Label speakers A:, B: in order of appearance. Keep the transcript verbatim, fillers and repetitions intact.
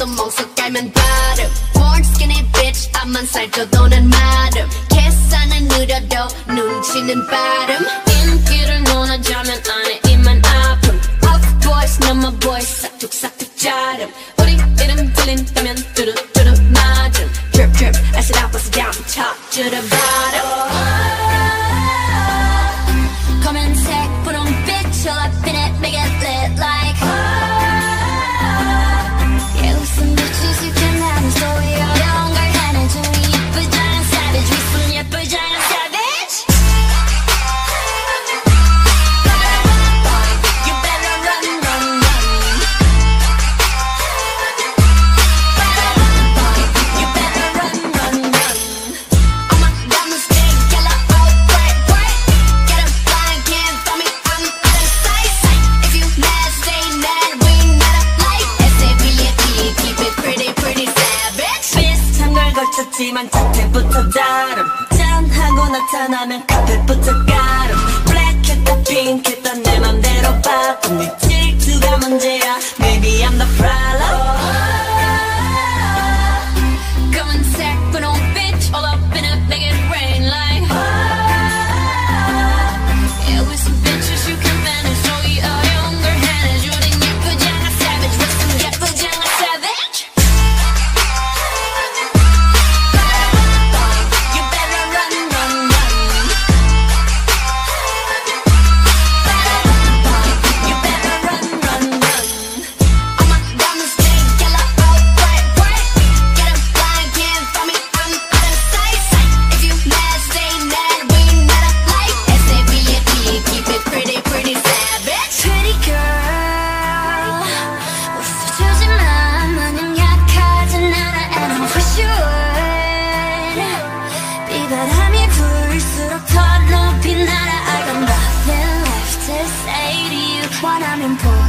A: 또 멍석 깔면 바름 Born skinny bitch 앞만 살쪄도 난 마름 계산은 느려도 눈치는 빠름 인기를 논하자면 안에 입만 아픔 Off boys 넘어 boys 싹둑싹둑 자름 우리 이름 들린다면 뚜루뚜루 맞음 Drip drip acid out bust it down from top to the bottom 검은색 분홍빛 all up in it make it lit like Yeah 웃음 bitches you can have me 소리 어려운 걸 해내주니 예쁘장한 savage 위스푼 예쁘장한 savage You better run run run You better run run run All my diamonds stay yellow all bright bright Get a blind can't find me I'm out of sight If you mad stay mad we not alike S A V E keep it pretty pretty savage
B: 비슷한 걸 거쳤지만 자태부터 다름 짠하고 나타나면 카펫부터 가름 블랙했다 핑크했다 내 맘대로 바꿈 네 질투가 문제야 Maybe I'm the problem
A: 검은색 분홍빛 all up in it make it rain like Yeah with some bitches you can manage 소리 어려운 걸 해내주는 예쁘장한 savage with some 예쁘장한 savage
B: You better run run run You better run run run
A: All my diamonds stay yellow all bright bright Get a blind can't find me I'm out of sight If you mad stay mad we not alike S A V E keep it pretty pretty savage
B: Pretty girl 웃어주지만 마냥 약하진 않아 And I'm for sure 비바람이 불수록 더 높이 날아 I got nothing left to say to you 원하면 보여